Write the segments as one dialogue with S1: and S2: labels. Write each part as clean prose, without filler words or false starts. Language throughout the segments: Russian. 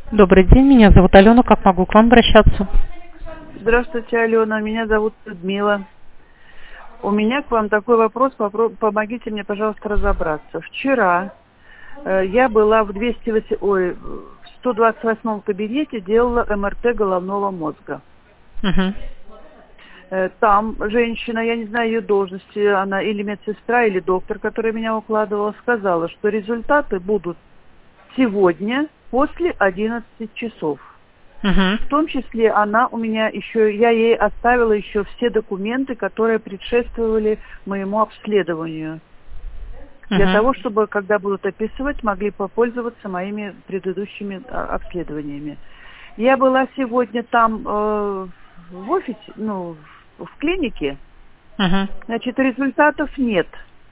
S1: Добрый день, меня зовут Алена, как могу к вам обращаться?
S2: Здравствуйте, Алена. Меня зовут Людмила. У меня к вам такой вопрос. Помогите мне, пожалуйста, разобраться. Вчера я была в 128 кабинете, делала МРТ головного мозга.
S1: Угу.
S2: Там женщина, я не знаю ее должности, она или медсестра, или доктор, которая меня укладывала, сказала, что результаты будут сегодня после 11 часов.
S1: Угу.
S2: В том числе она у меня еще, я ей оставила еще все документы, которые предшествовали моему обследованию. Для
S1: Угу.
S2: того, чтобы, когда будут описывать, могли попользоваться моими предыдущими обследованиями. Я была сегодня там в офисе, в клинике.
S1: Угу.
S2: Значит, результатов нет.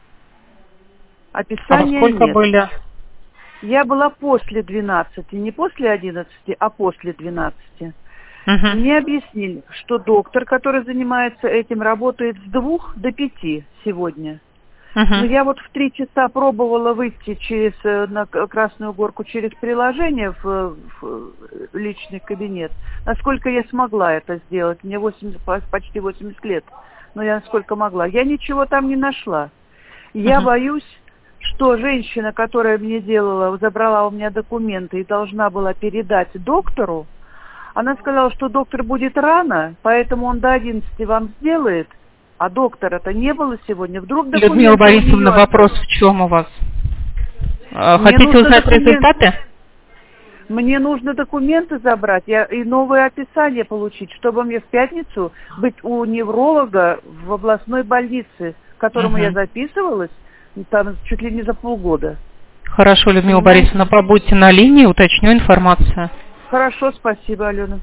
S1: А во
S2: Описания
S1: сколько
S2: нет.
S1: были?
S2: Я была после 12, не после 11, а после 12.
S1: Угу.
S2: Мне объяснили, что доктор, который занимается этим, работает с 2 до 5 сегодня. Но
S1: Угу.
S2: я вот в 3 часа пробовала выйти на Красную Горку через приложение в личный кабинет. Насколько я смогла это сделать. Мне почти 80 лет. Но я насколько могла. Я ничего там не нашла. Я
S1: Угу.
S2: боюсь, что женщина, которая мне забрала у меня документы и должна была передать доктору, она сказала, что доктор будет рано, поэтому он до 11 вам сделает, а доктора-то не было сегодня. Вдруг
S1: Людмила
S2: документы у нее
S1: Борисовна, вопрос
S2: остались.
S1: в чем у вас?
S2: Мне
S1: Хотите
S2: нужно
S1: узнать
S2: документ,
S1: результаты?
S2: мне нужно документы забрать и новое описание получить, чтобы мне в пятницу быть у невролога в областной больнице, к которому я
S1: Угу.
S2: записывалась, там чуть ли не за полгода.
S1: Хорошо, Людмила Борисовна,
S2: Понимаете?
S1: побудьте на линии, уточню информацию.
S2: Хорошо, спасибо, Алена.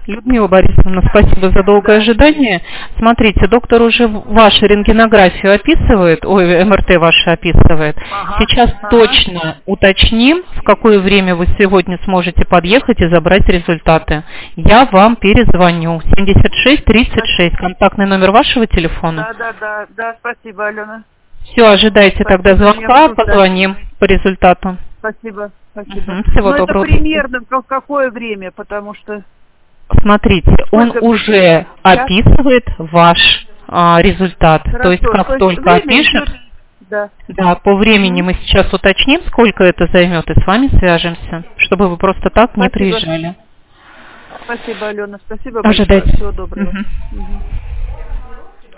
S1: Людмила Борисовна, спасибо за долгое ожидание. Смотрите, доктор уже вашу рентгенографию описывает, МРТ ваше описывает. Сейчас точно уточним, в какое время вы сегодня сможете подъехать и забрать результаты. Я вам перезвоню. 7636, контактный номер вашего телефона?
S2: Да, спасибо, Алена.
S1: Все, ожидайте тогда звонка, позвоним по результату.
S2: Спасибо.
S1: Всего доброго.
S2: Это примерно в какое время, потому что...
S1: Смотрите, он уже описывает ваш результат.
S2: Хорошо.
S1: То есть как только опишет, да, по времени мы сейчас уточним, сколько это займет, и с вами свяжемся, чтобы вы просто так не приезжали.
S2: Спасибо, Алена, спасибо
S1: большое.
S2: Всего доброго.